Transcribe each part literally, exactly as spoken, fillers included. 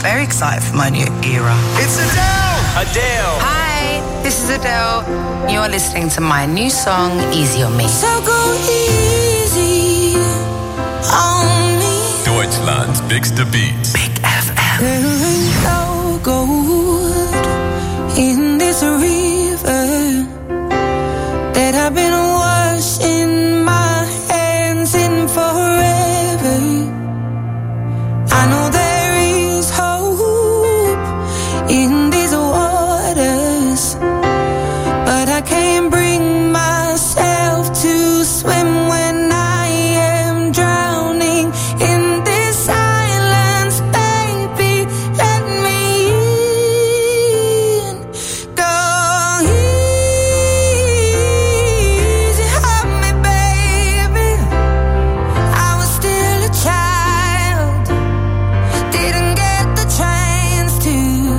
very excited for my new era. It's Adele! Adele! Hi, this is Adele. You're listening to my new song, Easy on Me. So go easy on me. Deutschlands bigste Beats. Big F M. There ain't no gold in this river that I've been washing my hands in forever. I know there is hope in these waters, but I can't bring myself to swim when I am drowning in this silence. Baby, let me in. Go easy on me, baby. I was still a child, didn't get the chance to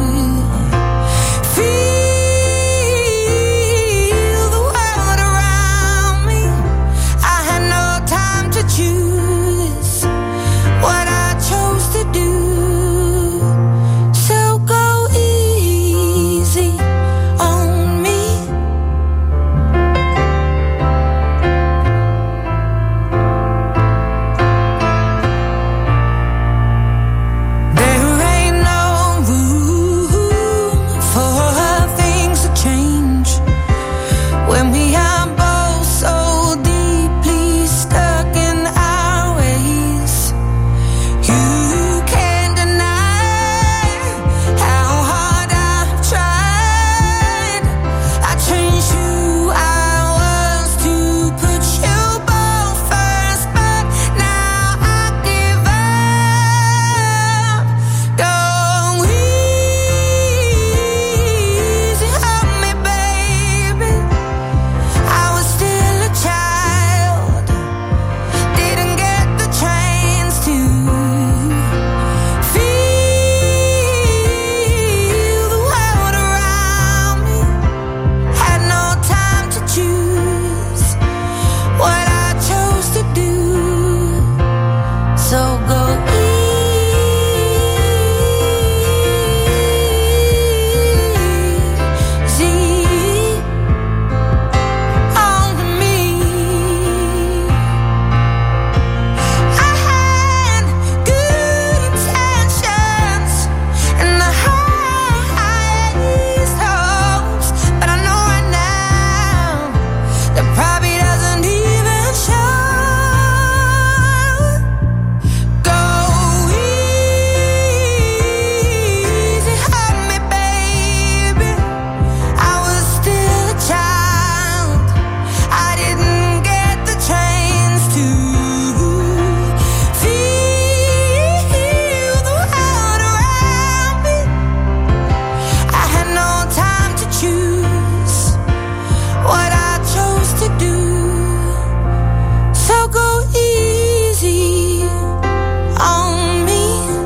feel the world around me. I had no time to choose what I chose to do. So go easy on me. There ain't no room for things to change when we are both so deeply stuck in our ways. You can't deny how hard I've tried. I changed who I was to put you both first, but now I give up. Go easy on me, baby. I was still a child, didn't get the chance to feel the world around me. Had no time to choose what I chose to do. So go easy on me. I had good intentions and the highest hopes, but I know right now that probably doesn't even show. Go easy on me, baby. I was still a child, I didn't get the chance to feel the world around me. I had no time to choose what I chose to do. So go easy on me.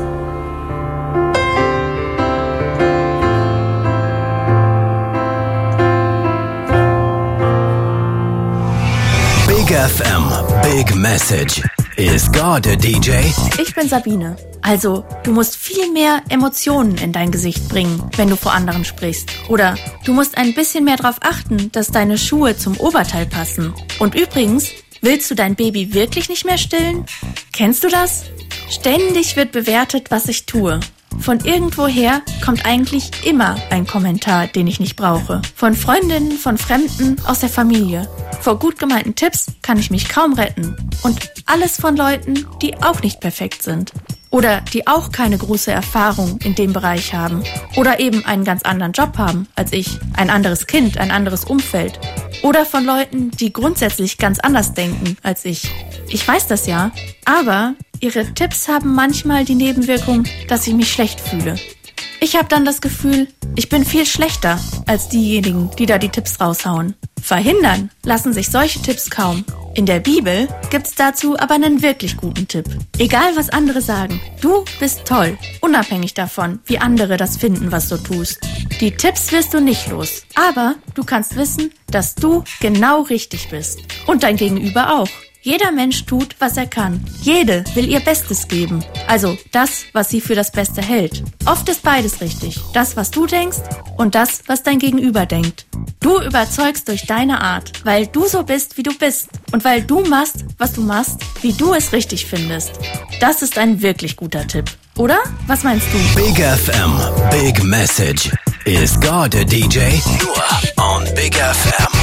Big F M, Big Message. Is God a D J? Ich bin Sabine. Also, du musst viel mehr Emotionen in dein Gesicht bringen, wenn du vor anderen sprichst. Oder du musst ein bisschen mehr darauf achten, dass deine Schuhe zum Oberteil passen. Und übrigens, willst du dein Baby wirklich nicht mehr stillen? Kennst du das? Ständig wird bewertet, was ich tue. Von irgendwoher kommt eigentlich immer ein Kommentar, den ich nicht brauche. Von Freundinnen, von Fremden, aus der Familie. Vor gut gemeinten Tipps kann ich mich kaum retten. Und alles von Leuten, die auch nicht perfekt sind. Oder die auch keine große Erfahrung in dem Bereich haben. Oder eben einen ganz anderen Job haben als ich. Ein anderes Kind, ein anderes Umfeld. Oder von Leuten, die grundsätzlich ganz anders denken als ich. Ich weiß das ja, aber ihre Tipps haben manchmal die Nebenwirkung, dass ich mich schlecht fühle. Ich habe dann das Gefühl, ich bin viel schlechter als diejenigen, die da die Tipps raushauen. Verhindern lassen sich solche Tipps kaum. In der Bibel gibt's dazu aber einen wirklich guten Tipp. Egal was andere sagen, du bist toll, unabhängig davon, wie andere das finden, was du tust. Die Tipps wirst du nicht los, aber du kannst wissen, dass du genau richtig bist. Und dein Gegenüber auch. Jeder Mensch tut, was er kann. Jede will ihr Bestes geben. Also das, was sie für das Beste hält. Oft ist beides richtig. Das, was du denkst und das, was dein Gegenüber denkt. Du überzeugst durch deine Art, weil du so bist, wie du bist. Und weil du machst, was du machst, wie du es richtig findest. Das ist ein wirklich guter Tipp. Oder? Was meinst du? Big F M, Big Message. Is God a D J? Nur on Big F M.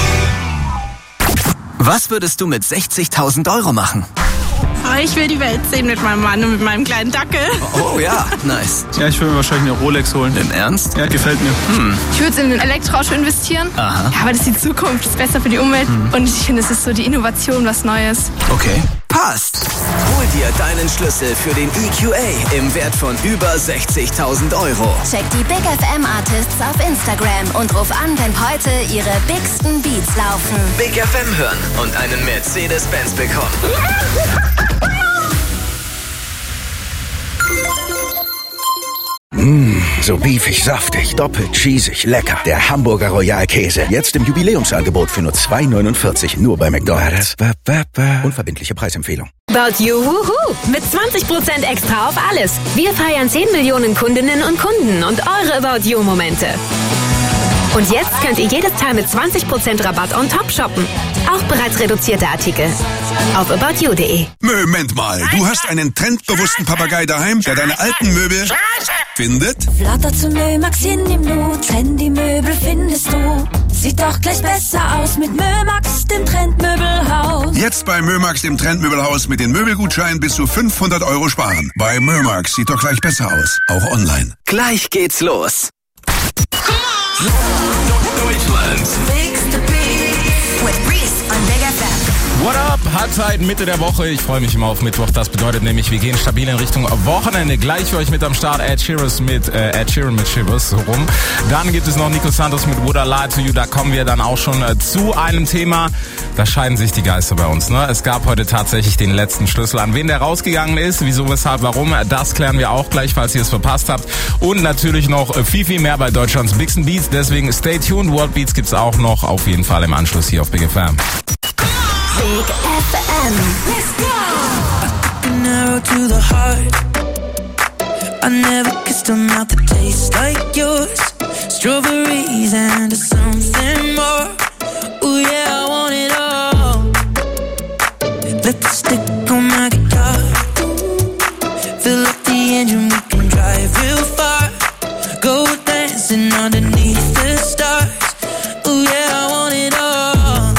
Was würdest du mit sechzigtausend Euro machen? Oh, ich will die Welt sehen mit meinem Mann und mit meinem kleinen Dackel. Oh ja, nice. Ja, ich würde mir wahrscheinlich eine Rolex holen. Im Ernst? Ja, gefällt mir. Hm. Ich würde in ein Elektroauto investieren. Aha. Ja, aber das ist die Zukunft, das ist besser für die Umwelt. Hm. Und ich finde, es ist so die Innovation, was Neues. Okay. Passt. Hol dir deinen Schlüssel für den E Q A im Wert von über sechzigtausend Euro. Check die Big F M Artists auf Instagram und ruf an, wenn heute ihre bigsten Beats laufen. Big F M hören und einen Mercedes-Benz bekommen. Mmh, so beefig, saftig, doppelt cheesig, lecker. Der Hamburger Royal Käse. Jetzt im Jubiläumsangebot für nur zwei neunundvierzig. Nur bei McDonald's. Unverbindliche Preisempfehlung. About You, wuhu! Mit zwanzig Prozent extra auf alles. Wir feiern zehn Millionen Kundinnen und Kunden und eure About You-Momente. Und jetzt könnt ihr jedes Teil mit zwanzig Prozent Rabatt on top shoppen. Auch bereits reduzierte Artikel. Auf about you punkt de. Moment mal, du hast einen trendbewussten Papagei daheim, der deine alten Möbel findet? Flatter zu Mömax in dem Nu, trendy Möbel findest du. Sieht doch gleich besser aus mit Mömax, dem Trendmöbelhaus. Jetzt bei Mömax, dem Trendmöbelhaus, mit den Möbelgutscheinen bis zu fünfhundert Euro sparen. Bei Mömax sieht doch gleich besser aus, auch online. Gleich geht's los. Deutschlands Bigste Beats with Reese on Big F M. What up? Halbzeit, Mitte der Woche. Ich freue mich immer auf Mittwoch. Das bedeutet nämlich, wir gehen stabil in Richtung Wochenende. Gleich für euch mit am Start Ed Sheeran mit äh, Ed Sheeran mit Shivers, so rum. Dann gibt es noch Nico Santos mit Would I Lie to You. Da kommen wir dann auch schon äh, zu einem Thema. Da scheiden sich die Geister bei uns. Ne? Es gab heute tatsächlich den letzten Schlüssel. An wen der rausgegangen ist, wieso, weshalb, warum, das klären wir auch gleich, falls ihr es verpasst habt. Und natürlich noch viel, viel mehr bei Deutschlands Bigsten Beats. Deswegen stay tuned. World Beats gibt's auch noch auf jeden Fall im Anschluss hier auf Big F M. Big F M. Let's go! Narrow to the heart. I never kissed a mouth that tastes like yours. Strawberries and something more. Ooh yeah, I want it all. Let the stick on my guitar. Fill up the engine, we can drive real far. Go dancing underneath the stars. Ooh yeah, I want it all.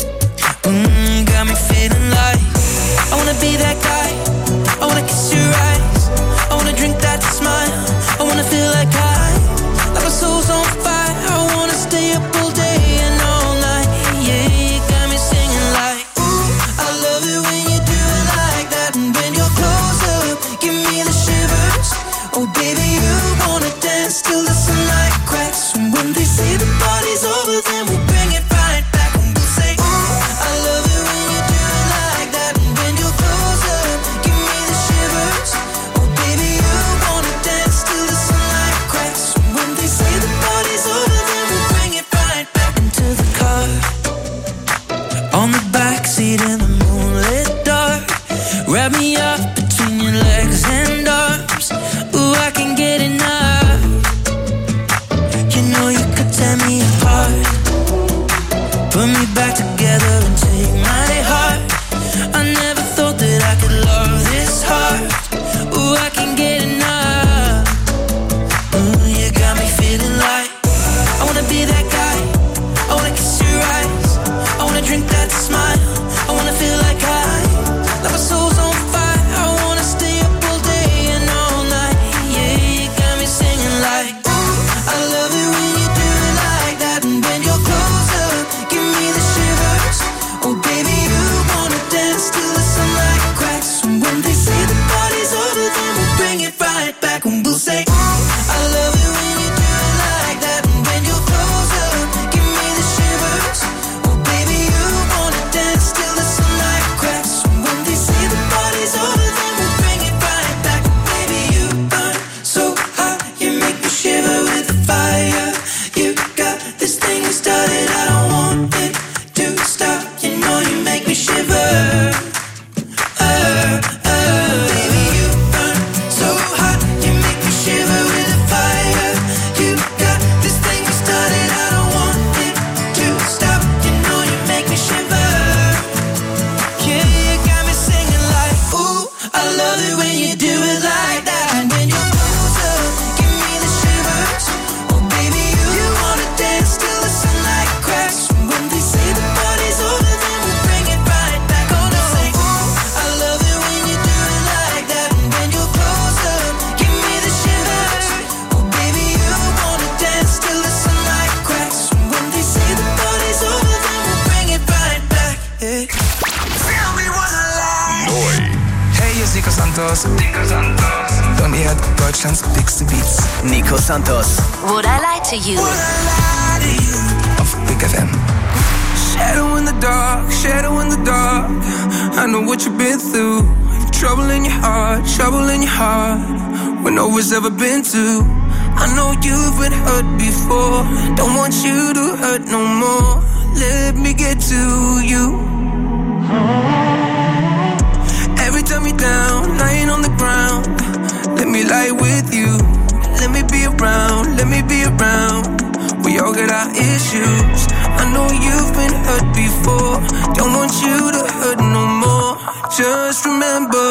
Mm, got me feeling like I wanna be that guy. I wanna kiss your eyes. I wanna drink that smile. I wanna feel like I, like my soul's on fire. I wanna stay up all day and all night. Yeah, you got me singing like, ooh, I love it when you do it like that. And when you're close up, give me the shivers. Oh baby, you wanna dance till the sunlight cracks. And when they say the party's over, then we'll bring it right back. And we'll say, ooh, I love it when you do it like that. And when you're close up, give me the shivers. Oh baby, you wanna dance till the sunlight cracks. And when they say the party's over, then we'll bring it right back. Into the car, on the backseat in the moonlit dark. Wrap me up between your legs and arms. Ooh, I can get enough. You know you could tear me apart. Put me back together and take my heart. I never thought that I could love this hard. Ooh, I can get enough. Ooh, you got me feeling like I wanna be that guy. I wanna kiss your eyes. I wanna drink that smile. I wanna feel like I, like my soul's on fire. I wanna stay up all day and all night. Yeah, you got me singing like, ooh, I love it when you do it like that. And when you're close up, give me the shivers. Oh baby, you Santos. Nico Santos. Und ihr hört Deutschlands dickste Beats. Nico Santos. Would I lie to you? Would I lie to you? Auf Big F M. Shadow in the dark, shadow in the dark. I know what you've been through. Trouble in your heart, trouble in your heart. When no one's ever been to. I know you've been hurt before. Don't want you to hurt no more. Let me get to you. Every time you're down, lying on the ground, let me lie with you. Let me be around, let me be around. We all got our issues. I know you've been hurt before. Don't want you to hurt no more. Just remember